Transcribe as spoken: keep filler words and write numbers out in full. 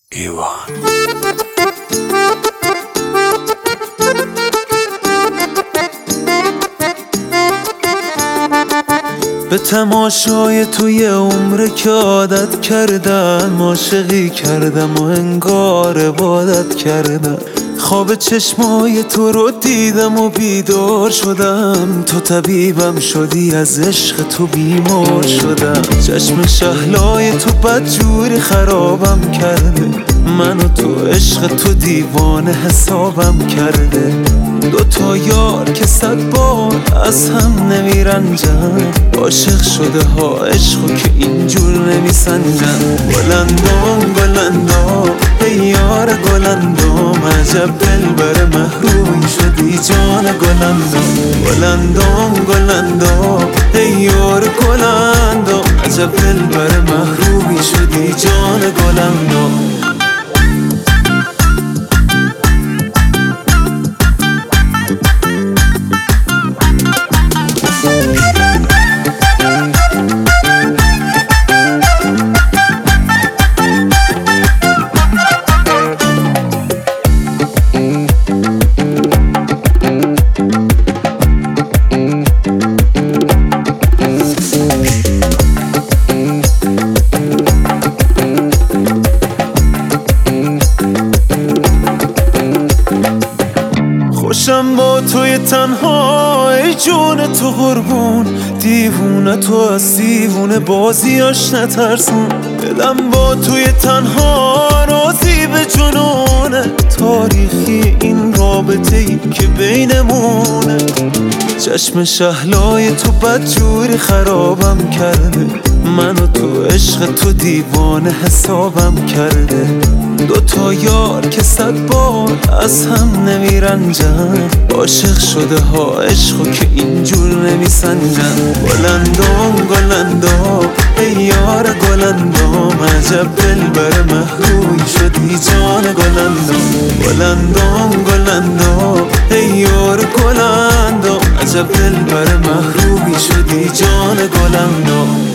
ایوان به تماشای توی عمر که عادت کردم، عاشقی کردم و انگار عبادت کردم. خواب چشمای تو رو دیدم و بیدار شدم، تو طبیبم شدی، از عشق تو بیمار شدم. چشم شهلای تو بدجوری خرابم کرده، من و تو عشق تو دیوانه حسابم کرده. دو تا یار که صد بار از هم نمیرنجن، عاشق شده ها عشقو که اینجور نمیسنجن. گلندام گلندام ای یار گلندام، عجب دلبر محرومی شدی جان گلندام. گلندام گلندام ای یار گلندام، عجب دلبر محرومی شدی جان گلندام. خوشم با توی تنها ای جون تو قربون، دیوونه تو از دیوونه بازیاش نترسون. دلم با توی تنها راضی به جنونه، تاریخی این رابطه ای که بینمونه. چشم شهلای تو بدجوری خرابم کرده، من و تو عشق تو دیوانه حسابم کرده. دو تا یار که صد بار از هم نمیرنجن، عاشق شده ها عشقو که اینجور نمیسنجن. گلندام گلندام ای یار گلندام، عجب دلبر محرومی شدی جان گلندام. گلندام گلندام ای یار گلندام، عجب دلبر محرومی شدی جان گلندام.